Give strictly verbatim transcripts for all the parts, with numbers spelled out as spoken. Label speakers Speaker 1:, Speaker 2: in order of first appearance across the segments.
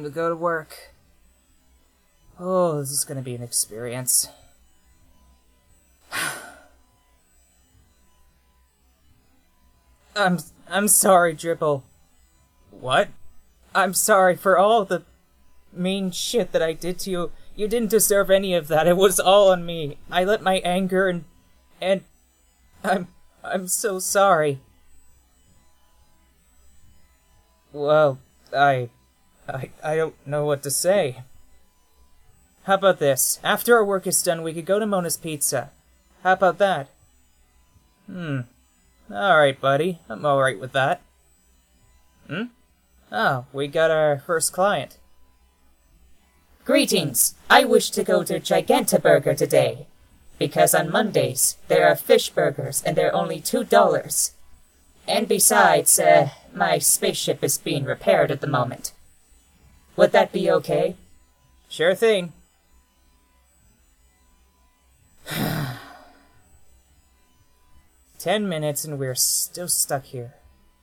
Speaker 1: time to go to work. Oh, this is gonna be an experience. I'm I'm sorry, Dribble. What? I'm sorry for all the mean shit that I did to you. You didn't deserve any of that. It was all on me. I let my anger and and I'm I'm so sorry. Well, I I I don't know what to say. How about this? After our work is done, we could go to Mona's Pizza. How about that? Hmm. Alright, buddy. I'm alright with that. Hmm? Oh, we got our first client.
Speaker 2: Greetings! I wish to go to Gigantaburger today, because on Mondays there are fish burgers and they're only two dollars. And besides, uh, my spaceship is being repaired at the moment. Would that be okay?
Speaker 1: Sure thing. Ten minutes and we're still stuck here.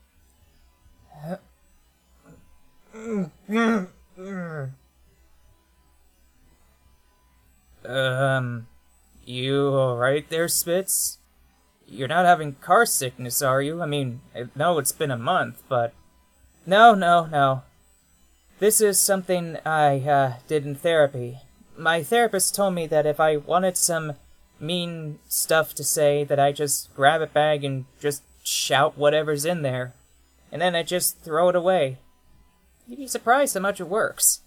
Speaker 1: Um, you alright there, Spitz? You're not having car sickness, are you? I mean, I know it's been a month, but... No, no, no. This is something I, uh, did in therapy. My therapist told me that if I wanted some mean stuff to say, that I just grab a bag and just shout whatever's in there. And then I just throw it away. You'd be surprised how much it works.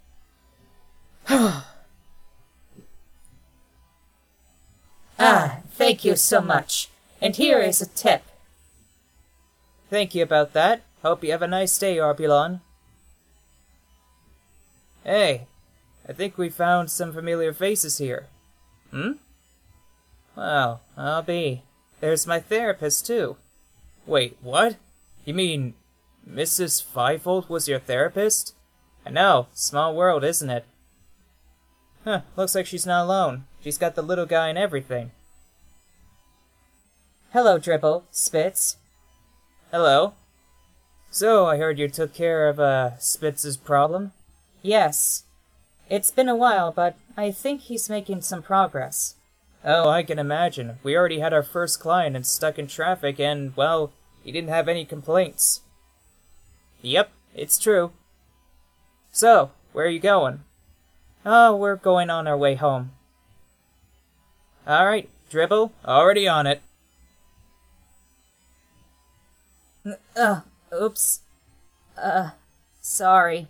Speaker 2: Ah, thank you so much. And here is a tip.
Speaker 1: Thank you about that. Hope you have a nice day, Arbulon. Hey, I think we found some familiar faces here. Hmm? Well, I'll be. There's my therapist, too. Wait, what? You mean Missus Fivefold was your therapist? I know, small world, isn't it? Huh, looks like she's not alone. She's got the little guy and everything.
Speaker 2: Hello, Dribble. Spitz.
Speaker 1: Hello. So, I heard you took care of, uh, Spitz's problem?
Speaker 2: Yes. It's been a while, but I think he's making some progress.
Speaker 1: Oh, I can imagine. We already had our first client and stuck in traffic and, well, he didn't have any complaints. Yep, it's true. So, where are you going? Oh, we're going on our way home. Alright, Dribble, already on it.
Speaker 2: Uh, oops. Uh, sorry.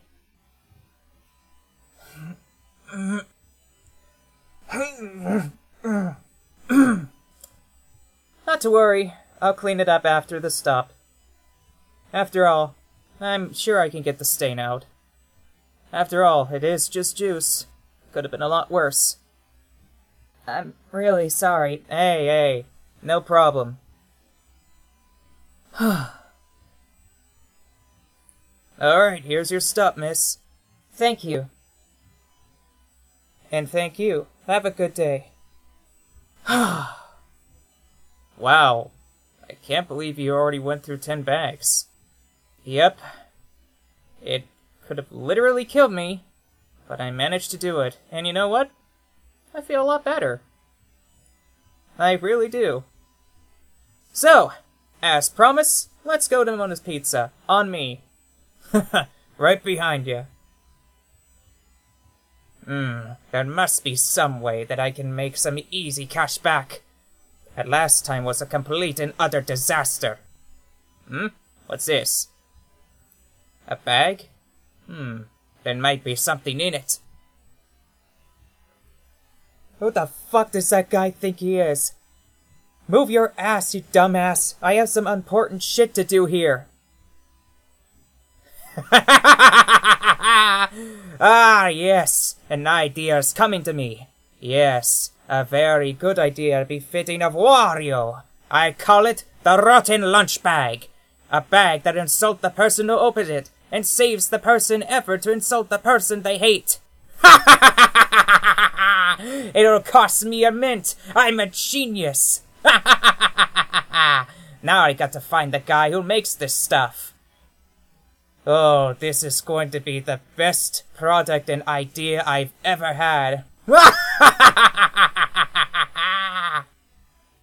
Speaker 1: Not to worry, I'll clean it up after the stop. After all, I'm sure I can get the stain out. After all, it is just juice. Could have been a lot worse.
Speaker 2: I'm really sorry.
Speaker 1: Hey, hey, no problem. Alright, here's your stop, miss.
Speaker 2: Thank you.
Speaker 1: And thank you. Have a good day. Wow. I can't believe you already went through ten bags. Yep. It could have literally killed me, but I managed to do it. And you know what? I feel a lot better. I really do. So, as promised, let's go to Mona's Pizza. On me. Right behind you. Hmm, there must be some way that I can make some easy cash back. That last time was a complete and utter disaster. Hmm? What's this? A bag? Hmm, there might be something in it. Who the fuck does that guy think he is? Move your ass, you dumbass. I have some important shit to do here. Ah, yes, an idea is coming to me. Yes, a very good idea befitting of Wario. I call it the Rotten Lunch Bag. A bag that insults the person who opens it and saves the person effort to insult the person they hate. It'll cost me a mint. I'm a genius. Now I got to find the guy who makes this stuff. Oh, this is going to be the best product and idea I've ever had.